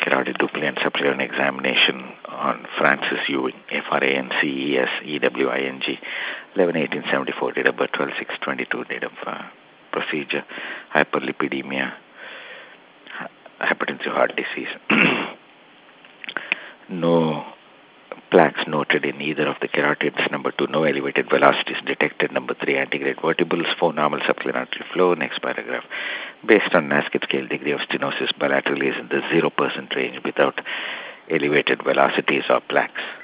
carotid Doppler subclinical examination on Francis Ewing, Frances-Ewing, 11/18/74, date of birth 12/6/22, date of procedure, hyperlipidemia, hypertensive heart disease. No plaques noted in either of the carotids. Number 2, no elevated velocities detected. Number 3, antegrade vertebrals. 4, normal subclinical artery flow. Next paragraph. Based on NASCAR scale, degree of stenosis bilaterally is in the 0% range without elevated velocities or plaques.